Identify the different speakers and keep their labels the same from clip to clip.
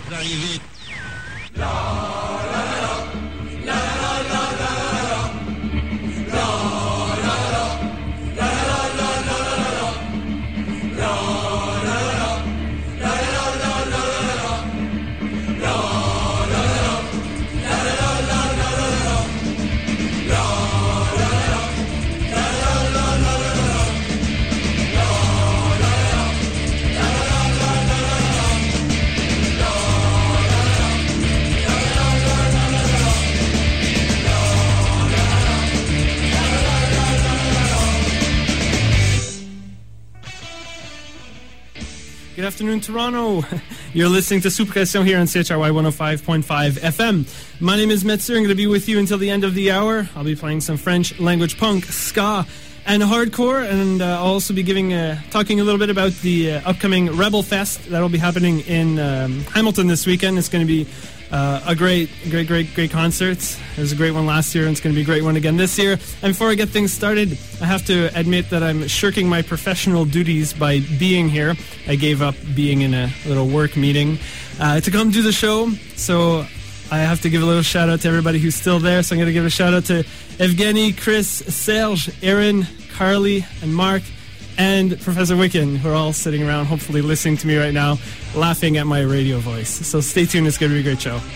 Speaker 1: arrivés.
Speaker 2: Good afternoon, Toronto. You're listening to Sous Pression here on CHRY 105.5 FM. My name is Metzer. I'm going to be with you until the end of the hour. I'll be playing some French language punk, ska, and hardcore, and I'll also be talking a little bit about the upcoming Rebel Fest that'll be happening in Hamilton this weekend. It's going to be a great concert. It was a great one last year, and it's going to be a great one again this year. And before I get things started, I have to admit that I'm shirking my professional duties by being here. I gave up being in a little work meeting to come do the show, so I have to give a little shout out to everybody who's still there. So I'm going to give a shout out to Evgeny, Chris, Serge, Aaron, Carly, and Mark, and Professor Wicken, who are all sitting around, hopefully listening to me right now, laughing at my radio voice. So stay tuned, it's going to be a great show.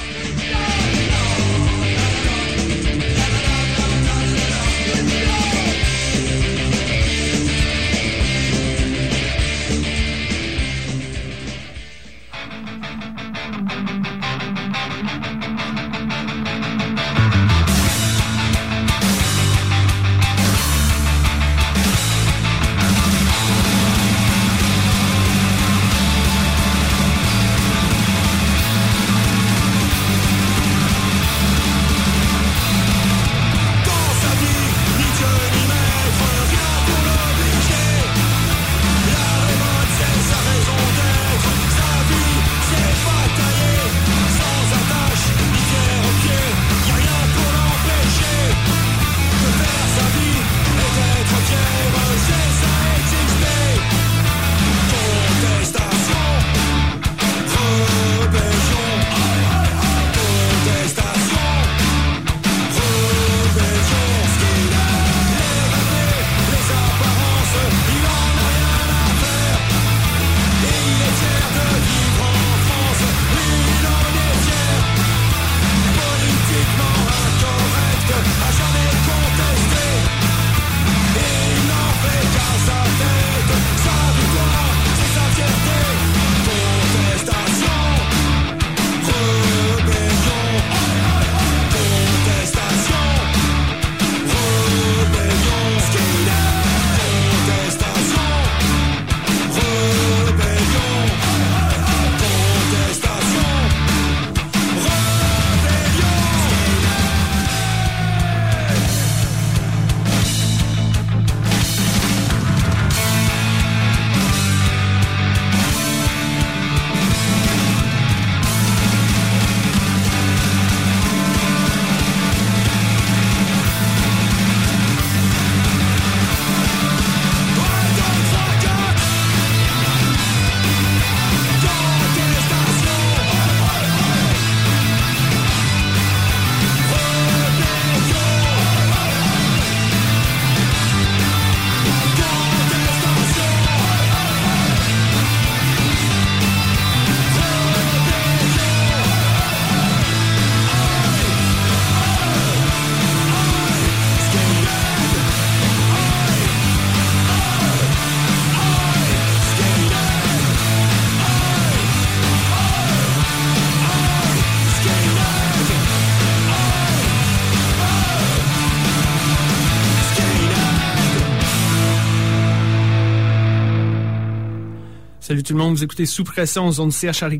Speaker 2: Salut tout le monde, vous écoutez Sous Pression, zone CHRY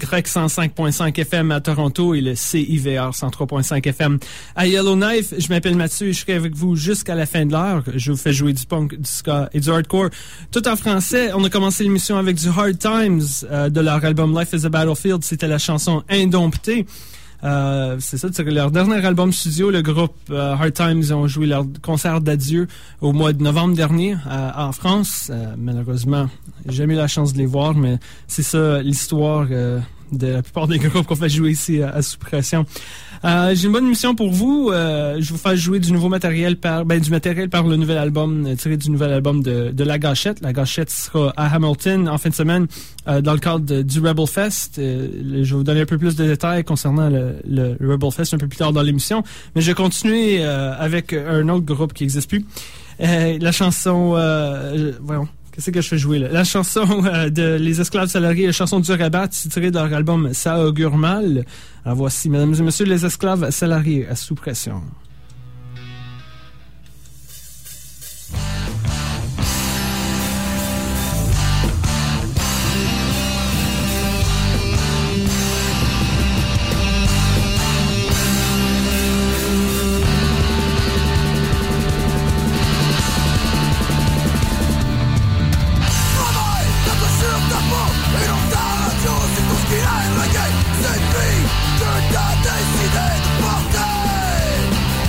Speaker 2: 105.5 FM à Toronto et le CIVR 103.5 FM à Yellowknife. Je m'appelle Mathieu et je serai avec vous jusqu'à la fin de l'heure. Je vous fais jouer du punk, du ska et du hardcore, tout en français. On a commencé l'émission avec du Hard Times de leur album Life is a Battlefield. C'était la chanson Indomptée. C'est ça, c'est leur dernier album studio, le groupe Hard Times ont joué leur concert d'adieu au mois de novembre dernier en France. Malheureusement, j'ai jamais eu la chance de les voir, mais c'est ça l'histoire de la plupart des groupes qu'on fait jouer ici à Sous Pression. J'ai une bonne émission pour vous. Je vais vous faire jouer du nouveau matériel par le nouvel album, tiré du nouvel album de La Gâchette. La Gâchette sera à Hamilton en fin de semaine dans le cadre du Rebel Fest. Je vais vous donner un peu plus de détails concernant le Rebel Fest un peu plus tard dans l'émission. Mais je vais continuer avec un autre groupe qui n'existe plus. La chanson... voyons. Qu'est-ce que je fais jouer là? La chanson de Les Esclaves Salariés, la chanson du Rabat, tirée de leur album Ça augure mal. Alors voici, mesdames et messieurs, Les Esclaves Salariés à Sous Pression.
Speaker 1: Cette vie que t'as décidé de porter.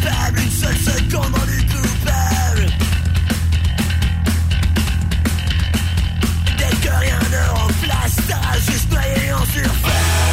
Speaker 1: coupable, une seule seconde rendue coupable. Dès que rien ne remplace, t'as juste noyé en surface.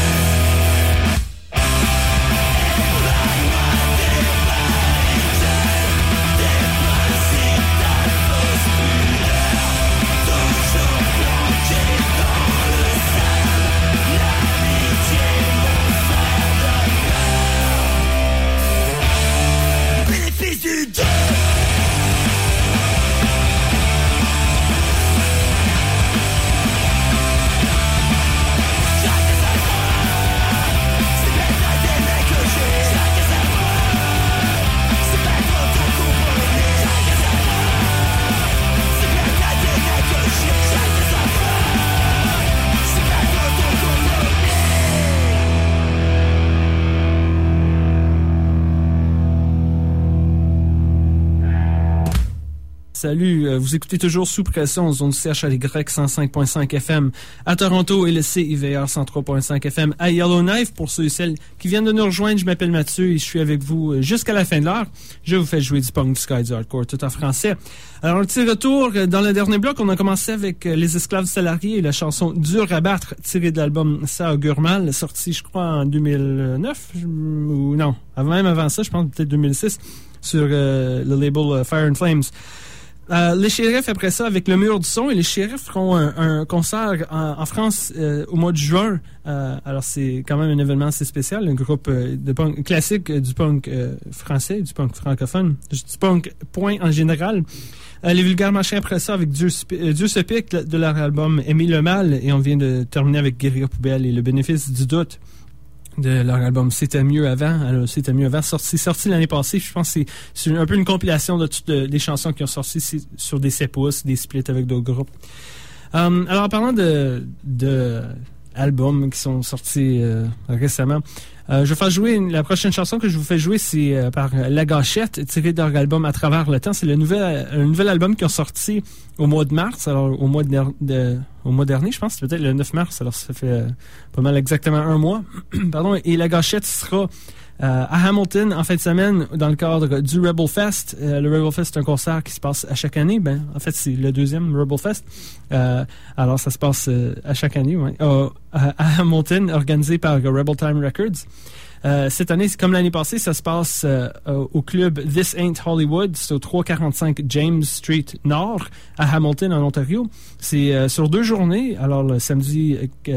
Speaker 2: Salut, vous écoutez toujours Sous Pression, zone CHLY 105.5 FM à Toronto et le CIVR 103.5 FM à Yellowknife. Pour ceux et celles qui viennent de nous rejoindre, je m'appelle Mathieu et je suis avec vous jusqu'à la fin de l'heure. Je vous fais jouer du punk, du ska, du hardcore, tout en français. Alors, un petit retour. Dans le dernier bloc, on a commencé avec Les Esclaves Salariés et la chanson Dur à battre, tirée de l'album Ça augure mal, sorti, je crois, en 2009, ou non, même avant ça, je pense peut-être 2006, sur le label Fire and Flames. Les Shérifs, après ça, avec le Mur du Son, et les Shérifs feront un concert en France au mois de juin. Alors, c'est quand même un événement assez spécial, un groupe de punk classique du punk français, du punk francophone, du punk point en général. Les Vulgaires Machins, après ça, avec Dieu se pique de leur album Aimer le mal, et on vient de terminer avec Guérilla Poubelle et Le bénéfice du doute de leur album C'était mieux avant. Alors, C'était mieux avant, sorti l'année passée. Je pense que c'est un peu une compilation de toutes les chansons qui ont sorti sur des 7 pouces, des splits avec d'autres groupes. Alors, en parlant de albums qui sont sortis récemment, je vais faire jouer la prochaine chanson que je vous fais jouer, c'est par La Gâchette, tirée de leur album À travers le temps. C'est un nouvel album qui ont sorti au mois de mars, alors au mois dernier, je pense, c'est peut-être le 9 mars, alors ça fait pas mal exactement un mois. Pardon, et La Gâchette sera à Hamilton en fin de semaine dans le cadre du Rebel Fest. Le Rebel Fest, c'est un concert qui se passe à chaque année. En fait, c'est le deuxième Rebel Fest. Alors, ça se passe à chaque année, ouais, à Hamilton, organisé par Rebel Time Records. Cette année, comme l'année passée, ça se passe au club This Ain't Hollywood. C'est au 345 James Street Nord à Hamilton, en Ontario. C'est sur 2 journées. Alors, le samedi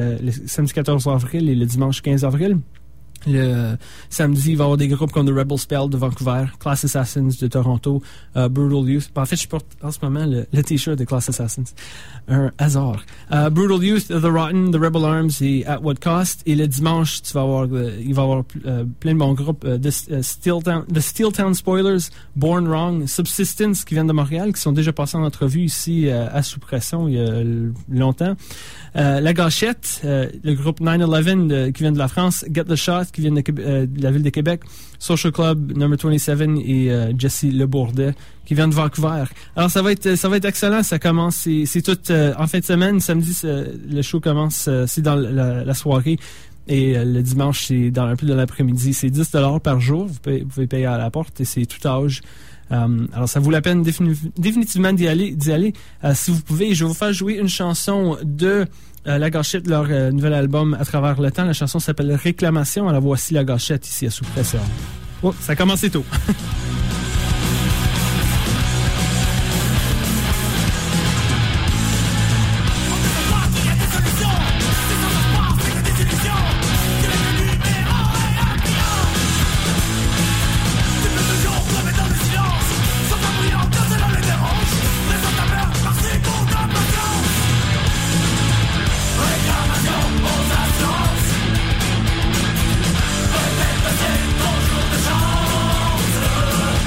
Speaker 2: 14 avril et le dimanche 15 avril. Le samedi, il va y avoir des groupes comme The Rebel Spell de Vancouver, Class Assassins de Toronto, Brutal Youth. En fait, je porte en ce moment le t-shirt de Class Assassins. Un hasard. Brutal Youth, The Rotten, The Rebel Arms et At What Cost. Et le dimanche, il va y avoir plein de bons groupes. The Steel Town Spoilers, Born Wrong, Subsistence qui viennent de Montréal, qui sont déjà passés en entrevue ici à Sous Pression il y a longtemps. La Gâchette, le groupe 9-11 qui vient de la France, Get the Shot qui vient de la ville de Québec, Social Club Number 27 et Jesse Le Bourdet qui vient de Vancouver. Alors ça va être excellent, ça commence, c'est tout en fin de semaine, samedi le show commence, c'est dans la soirée. Et le dimanche, c'est dans un peu de l'après-midi. C'est 10$ par jour. Vous pouvez payer à la porte et c'est tout âge. Alors, ça vaut la peine définitivement d'y aller. Si vous pouvez, je vais vous faire jouer une chanson de La Gâchette, leur nouvel album À travers le temps. La chanson s'appelle Réclamation. Alors, voici La Gâchette ici à Sous Pression. Oh, ça a commencé tôt.
Speaker 1: Réclamation aux instances. Peut-être c'est ton jour de chance.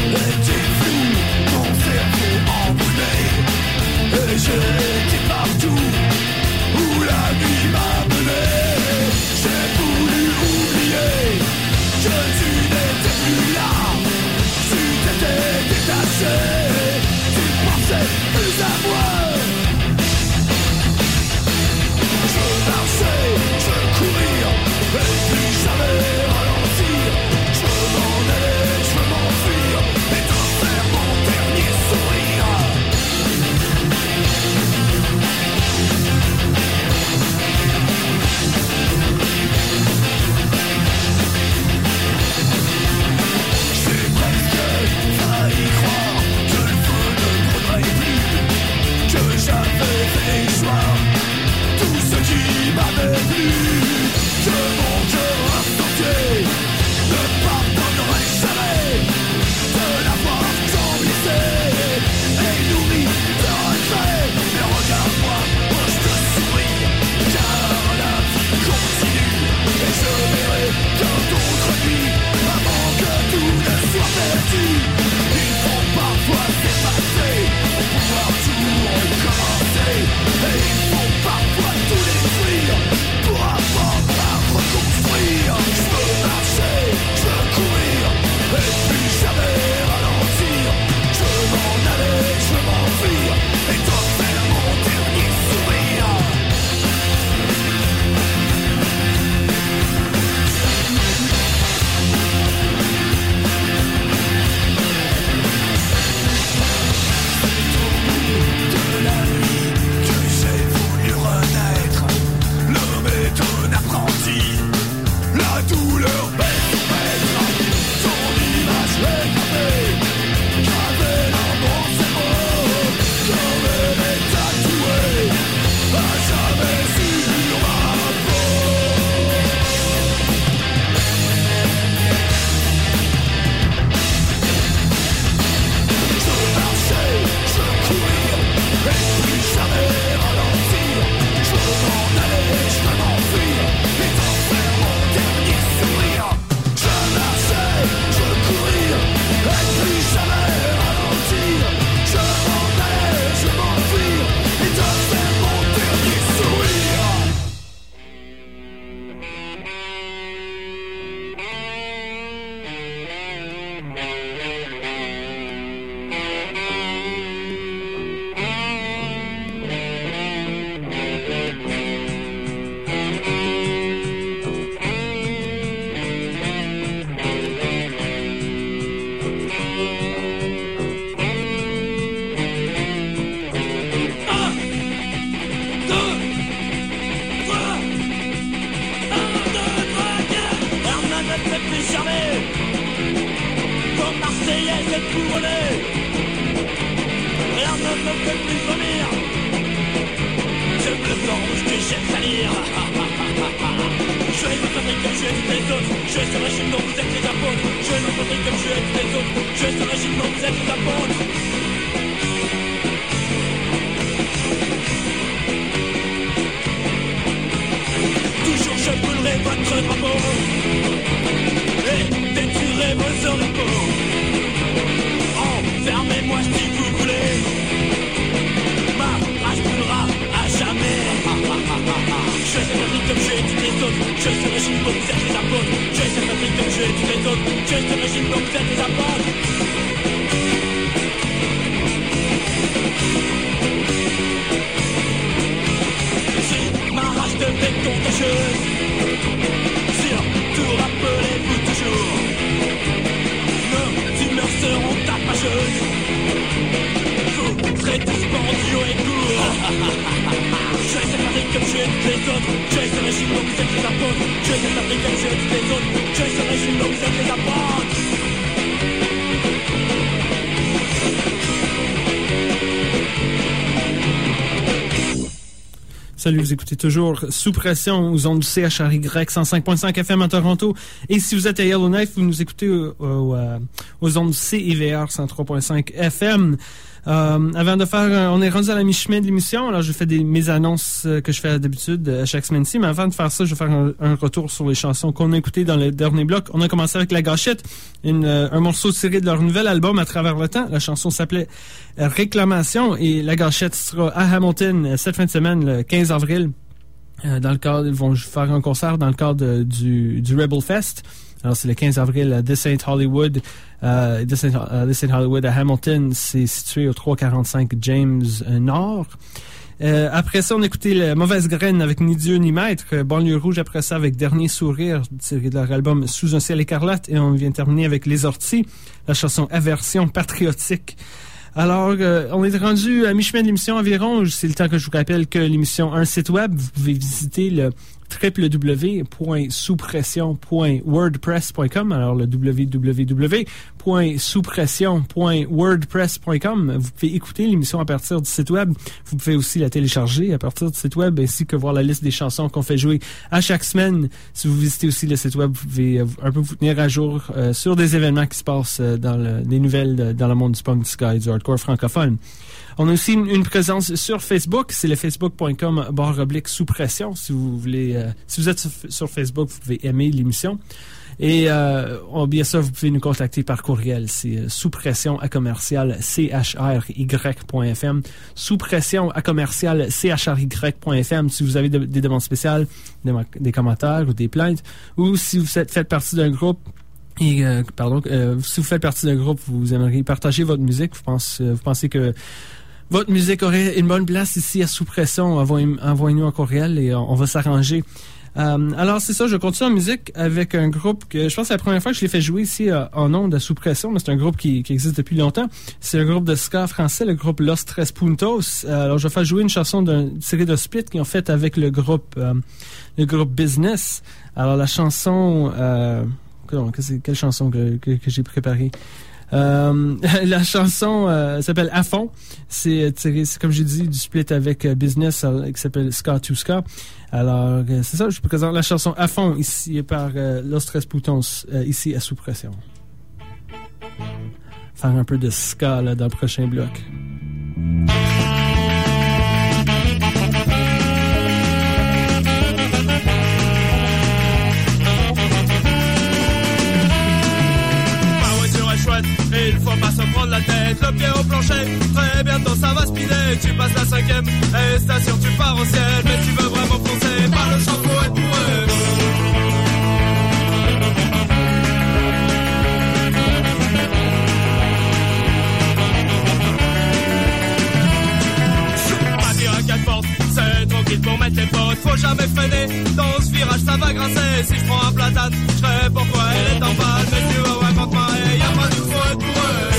Speaker 1: était flou, mon cerveau embrumé. Et j'étais partout où la nuit m'a mené. J'ai voulu oublier que tu n'étais plus là. Tu t'étais détaché, tu pensais plus à moi. Je marchais, je courais, et plus jamais ralentir. Je m'en allais, je m'enfuir, et te faire mon dernier sourire. J'ai presque failli croire que le feu ne brûlerait plus, que j'avais fait choix tout ce qui m'avait plu, que mon cœur entier ne pardonnerait jamais de l'avoir tant blessé et nourri de regrets. Mais regarde-moi, moi je te souris, car la vie continue et je verrai qu'un d'autres nuits avant que tout ne soit perdu. Il faut parfois s'effacer pour pouvoir tout recommencer, et il faut parfois tout détruire pour apprendre à reconstruire. Je veux marcher, je veux courir, et puis jamais ralentir. Je veux m'en aller, je veux m'enfuir, et te faire mon dernier sourire. De la nuit que j'ai voulu renaître, l'homme est un apprenti, la douleur baisse au maître. Ton image est gravée dans mon cerveau, comme elle est tatouée à jamais sur ma peau. Je veux marcher, je veux courir, et plus jamais ralentir. Je veux m'en aller, je veux m'enfuir, et t'en faire mon dernier sourire. Je veux marcher, je veux courir, et plus jamais ralentir. Je veux m'en aller, je veux m'enfuir, et t'en faire mon dernier sourire. Toujours je brûlerai votre drapeau et détruirai vos oripeaux. Enfermez-moi si vous voulez, ma rage brûlera à jamais. Je serai l'Afrique comme je suis toutes les autres. Je serai Jimbo, vous êtes les apôtres. Je serai l'Afrique comme je suis toutes les autres. Je serai Jimbo, vous êtes les apôtres. Si ma rage devait contagieuse, surtout rappelez-vous toujours, nos humeurs seront tapageuses. Vous serez tous pendus et courts. Je suis l'Afrique comme je suis toutes les autres. Je suis le régime dont vous êtes les apôtres. Je suis l'Afrique comme je suis toutes les autres. Je suis le régime dont vous êtes les apôtres.
Speaker 2: Salut, vous écoutez toujours Sous Pression aux ondes du CHRY 105.5 FM à Toronto. Et si vous êtes à Yellowknife, vous nous écoutez aux ondes du CIVR 103.5 FM. Avant de faire, on est rendu à la mi-chemin de l'émission, alors je fais mes annonces que je fais d'habitude chaque semaine-ci, mais avant de faire ça, je vais faire un retour sur les chansons qu'on a écoutées dans le dernier bloc. On a commencé avec La Gâchette, un morceau tiré de leur nouvel album À travers le temps. La chanson s'appelait Réclamation, et La Gâchette sera à Hamilton cette fin de semaine, le 15 avril. Dans le cadre, ils vont faire un concert dans le cadre du Rebel Fest. Alors, c'est le 15 avril à The St. Hollywood. The St. Hollywood à Hamilton, c'est situé au 345 James Nord. Après ça, on a écouté la Mauvaise Graine avec Ni Dieu ni Maître. Banlieue Rouge après ça avec Dernier Sourire, tiré de leur album Sous un ciel écarlate. Et on vient de terminer avec Les Orties, la chanson Aversion patriotique. Alors, on est rendu à mi-chemin de l'émission environ. C'est le temps que je vous rappelle que l'émission a un site web. Vous pouvez visiter le www.souspression.wordpress.com. Alors, le www.souspression.wordpress.com. Vous pouvez écouter l'émission à partir du site web. Vous pouvez aussi la télécharger à partir du site web, ainsi que voir la liste des chansons qu'on fait jouer à chaque semaine. Si vous visitez aussi le site web, vous pouvez un peu vous tenir à jour sur des événements qui se passent des nouvelles dans le monde du punk, du ska et du hardcore francophone. On a aussi une présence sur Facebook, c'est le facebook.com/sous-pression. Si vous voulez, si vous êtes sur Facebook, vous pouvez aimer l'émission. Et bien sûr, vous pouvez nous contacter par courriel. C'est souspression@chrY.fm. souspression@chrY.fm. Si vous avez des demandes spéciales, des commentaires ou des plaintes, ou si vous faites partie d'un groupe. Et si vous faites partie d'un groupe, vous aimeriez partager votre musique, vous pensez que votre musique aurait une bonne place ici à Sous-Pression, envoyez-nous un courriel et on va s'arranger. Alors c'est ça, je continue en musique avec un groupe que je pense que c'est la première fois que je l'ai fait jouer ici en ondes à Sous-Pression, mais c'est un groupe qui existe depuis longtemps. C'est un groupe de ska français, le groupe Los Tres Puntos. Alors je vais faire jouer une chanson d'une série de splits qu'ils ont fait avec le groupe Business. Alors la chanson... quelle chanson que j'ai préparée? La chanson s'appelle À fond. C'est comme j'ai dit du split avec Business qui s'appelle Ska to Ska. Alors c'est ça, je vous présente la chanson À fond ici par Los Tres Puntos ici à Sous-Pression. Faire un peu de ska là, dans le prochain bloc.
Speaker 1: Et il faut pas se prendre la tête, le pied au plancher. Très bientôt ça va speeder. Tu passes la 5e station, tu pars au ciel. Mais tu veux vraiment foncer, pas le champ pour être bourré. Pas dire à 4 portes, c'est tranquille pour mettre les potes. Faut jamais freiner, dans ce virage ça va grincer. Si je prends un platane, je serai pourquoi elle est en balle. Mais tu vas voir quand marrer, y'a pas de faut être pour eux.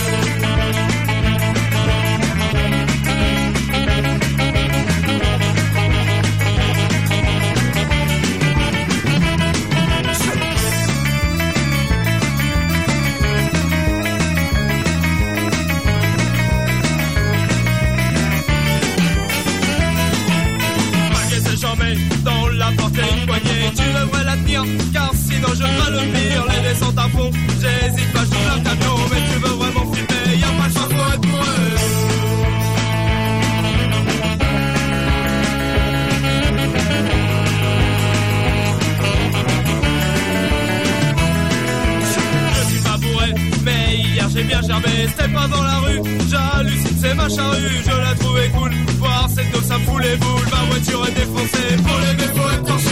Speaker 1: Dans la portée une poignée, tu devrais la tenir, car sinon je ferai le pire. Les descentes à fond, j'hésite pas, je joue leur cadeau. Mais tu veux vraiment flipper, y'a pas de choix, faut être pour eux. Je suis pas bourré, mais hier j'ai bien gerbé. C'était pas dans la rue, j'hallucine, c'est ma charrue. Je la trouvais cool, voir cette dope ça me fout les boules. Ma voiture est défoncée, pour les défauts être torchés.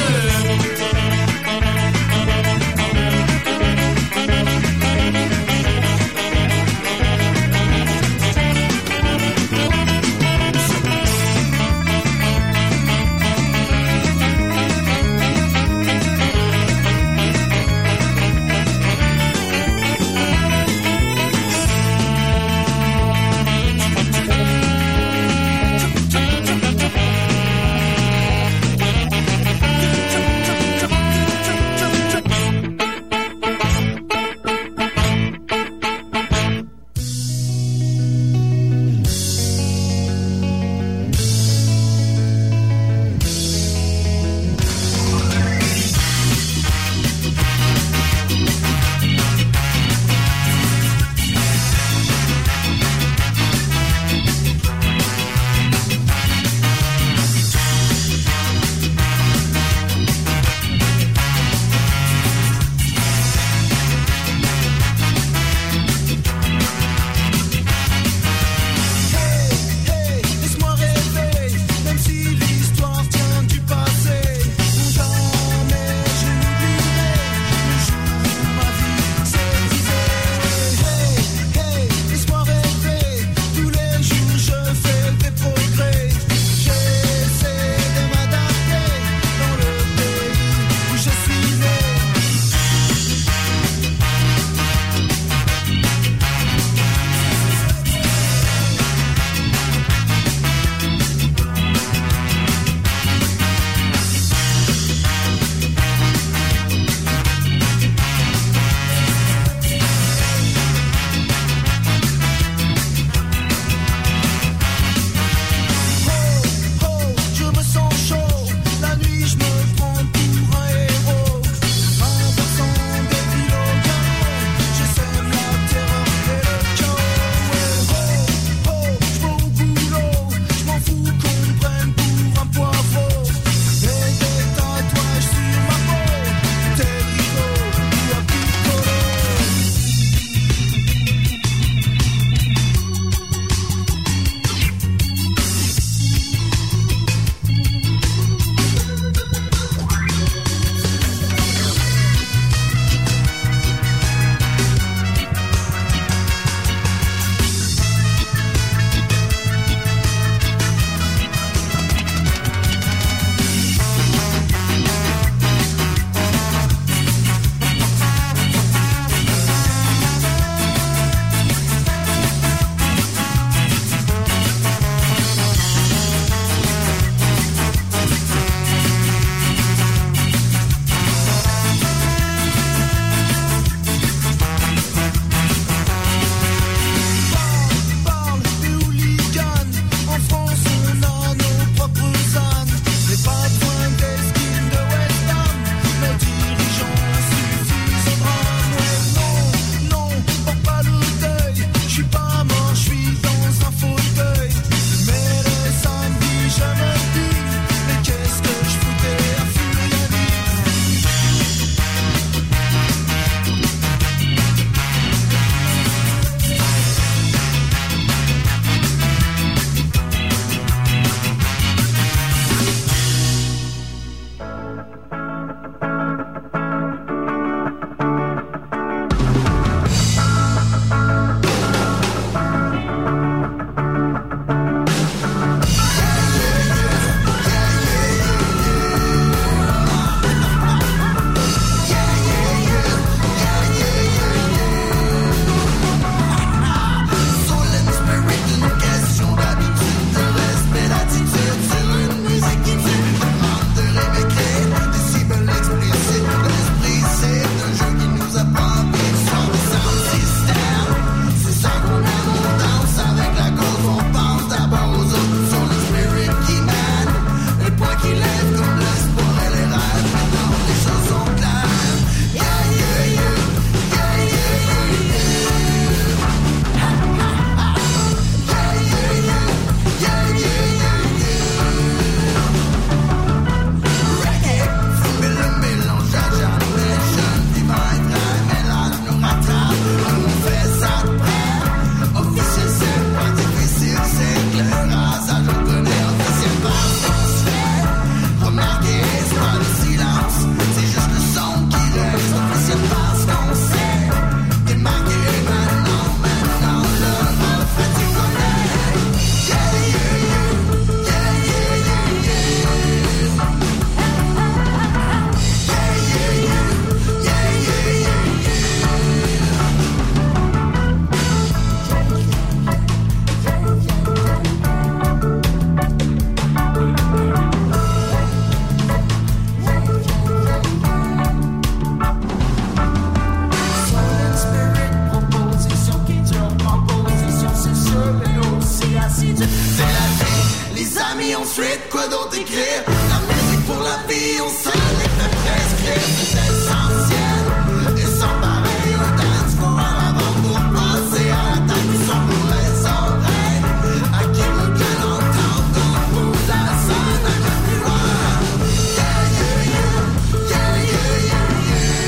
Speaker 1: quoi d'autre écrire? La musique pour la vie, on se les fait prescrire. C'est essentiel et sans pareil. Un dance pour un avant pour passer à la tête du son pour les oreilles. À qui veut bien entendre, on pousse la scène à la miroir. Yeah, yeah, yeah, yeah, yeah, yeah, yeah.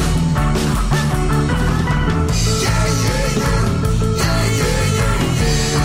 Speaker 1: Yeah, yeah, yeah, yeah, yeah, yeah, yeah.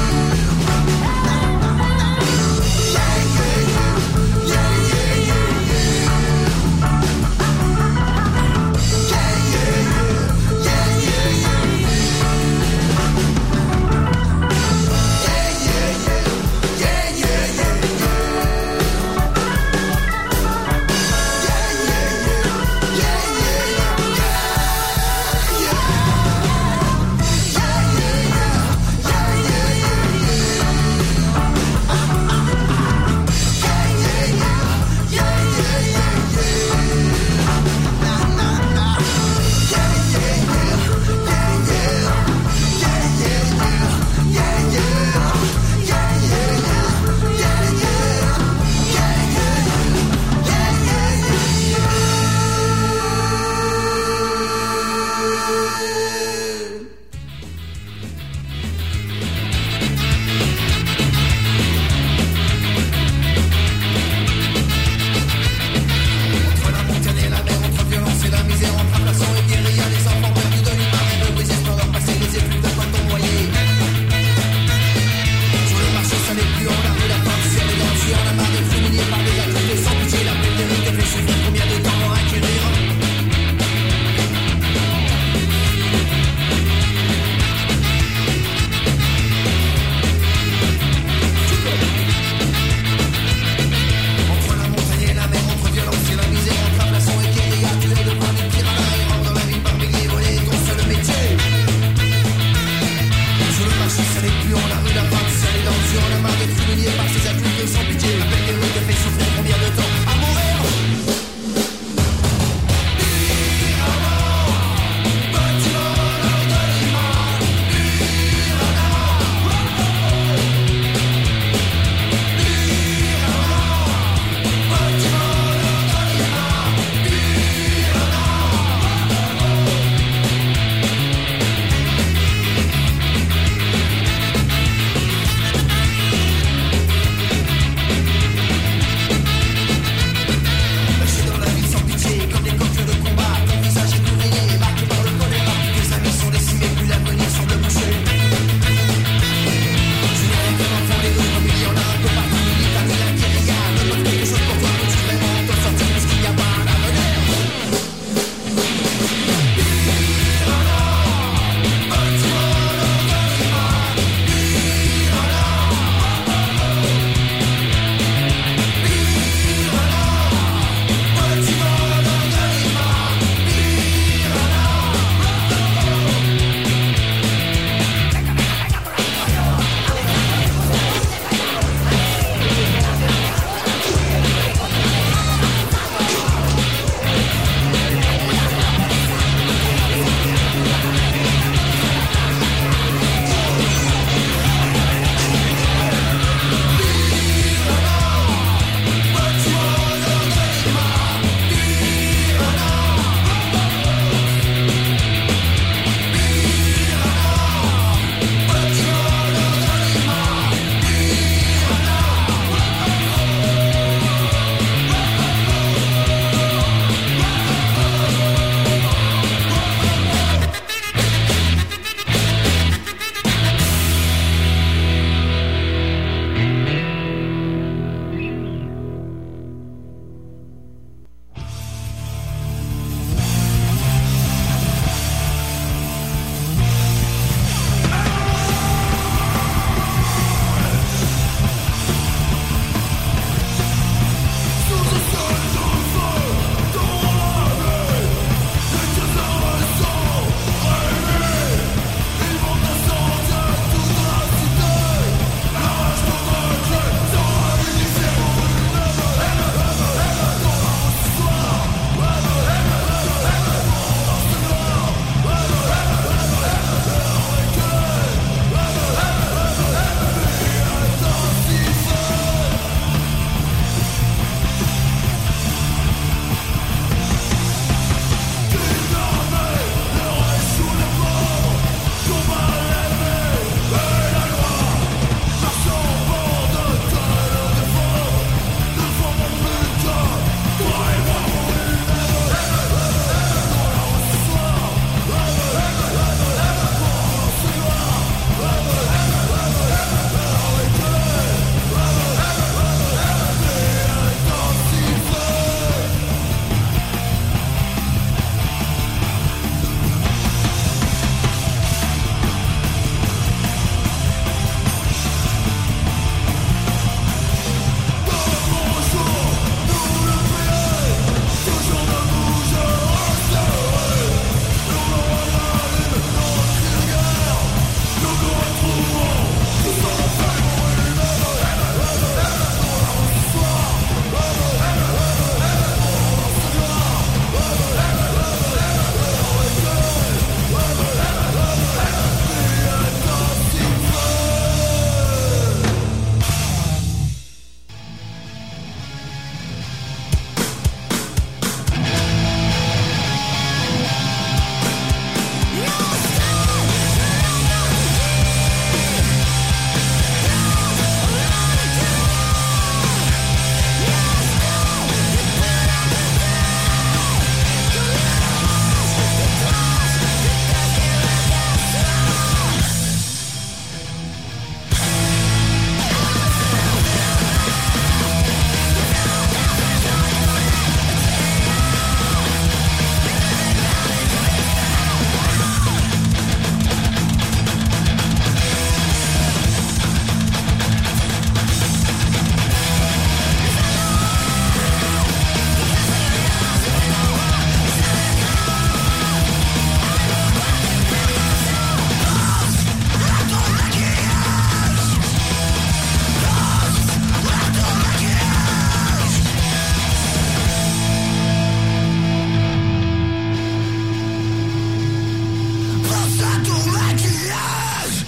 Speaker 1: à ton maquillage.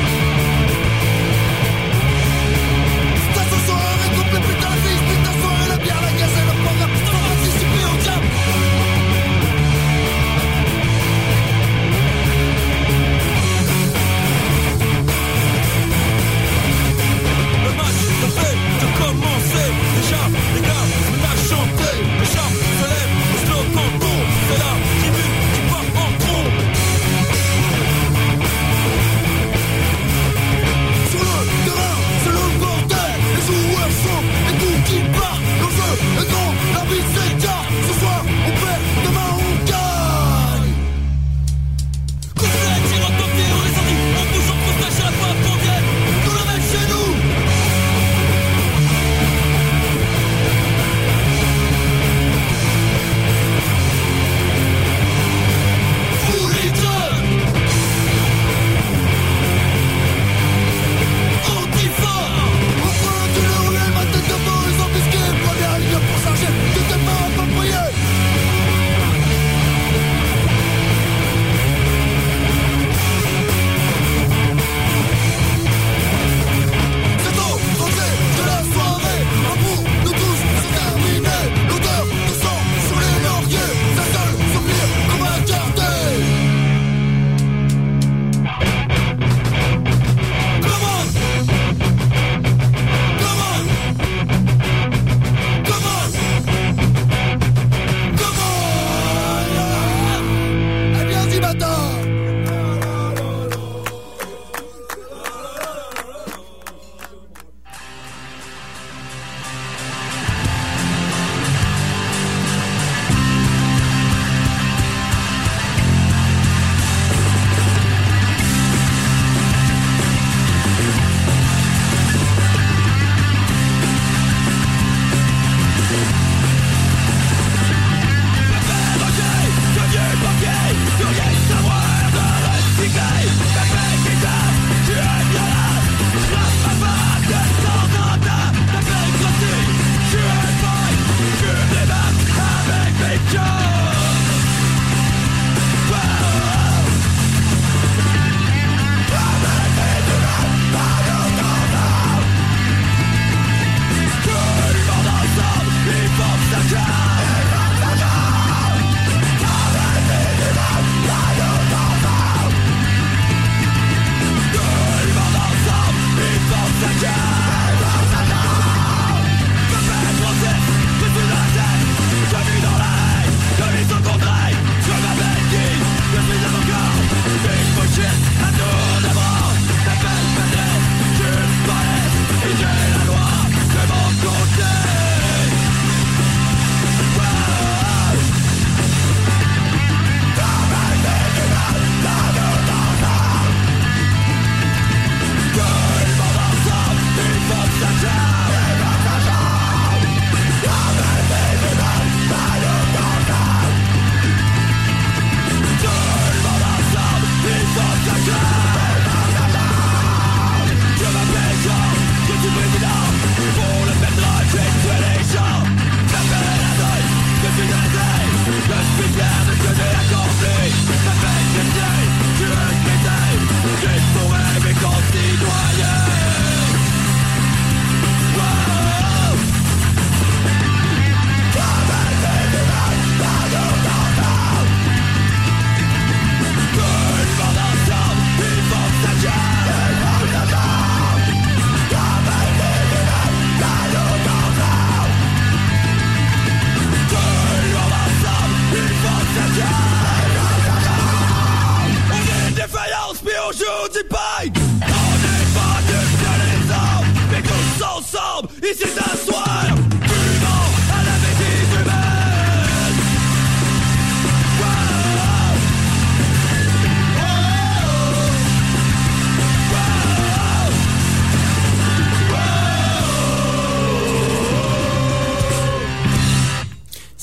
Speaker 1: Putain, ce soir est complet, putain, la vie, putain, ce soir est la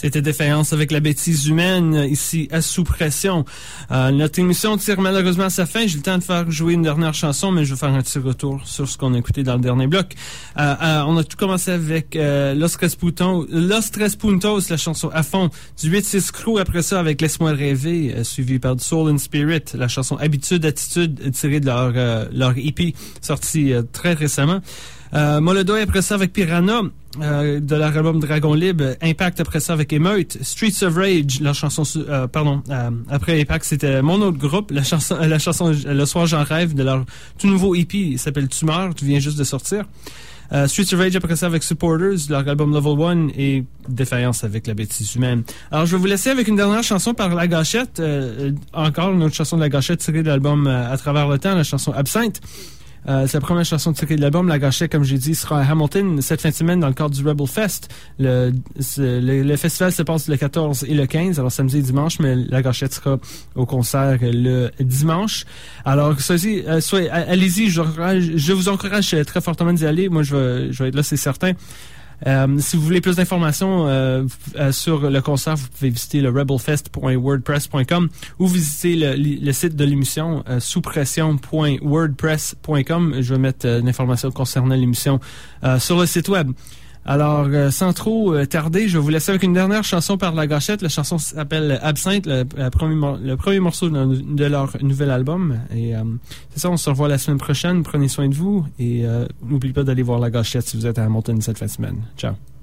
Speaker 2: C'était Défaillance avec la bêtise humaine, ici à Sous Pression. Notre émission tire malheureusement à sa fin. J'ai le temps de faire jouer une dernière chanson, mais je vais faire un petit retour sur ce qu'on a écouté dans le dernier bloc. On a tout commencé avec Los Tres Puntos, la chanson à fond, du 8-6 Crew, après ça avec Laisse-moi rêver, suivi par Soul and Spirit, la chanson Habitude, Attitude, tirée de leur EP, sorti très récemment. Molodoy après ça avec Piranha, de leur album Dragon Libre. Impact après ça avec Émeute. Streets of Rage, la chanson après Impact c'était mon autre groupe, la chanson Le Soir J'en Rêve, de leur tout nouveau EP, il s'appelle Tumeur, qui vient juste de sortir. Streets of Rage après ça avec Supporters, leur album Level 1, et Défaillance avec la bêtise humaine. Alors je vais vous laisser avec une dernière chanson par La Gâchette, encore une autre chanson de La Gâchette tirée de l'album À Travers le Temps, la chanson Absinthe. C'est la première chanson tirée de l'album. La Gâchette, comme j'ai dit, sera à Hamilton cette fin de semaine dans le cadre du Rebel Fest. Le festival se passe le 14 et le 15, alors samedi et dimanche, mais La Gâchette sera au concert le dimanche. Alors, allez-y, je vous encourage très fortement d'y aller. Moi, je vais être là, c'est certain. Si vous voulez plus d'informations sur le concert, vous pouvez visiter le rebelfest.wordpress.com ou visiter le site de l'émission souspression.wordpress.com. Je vais mettre l'information concernant l'émission sur le site web. Alors, sans trop tarder, je vais vous laisser avec une dernière chanson par La Gâchette. La chanson s'appelle Absinthe, le premier morceau de leur nouvel album. Et c'est ça, on se revoit la semaine prochaine. Prenez soin de vous et n'oubliez pas d'aller voir La Gâchette si vous êtes à Hamilton cette fin de semaine. Ciao.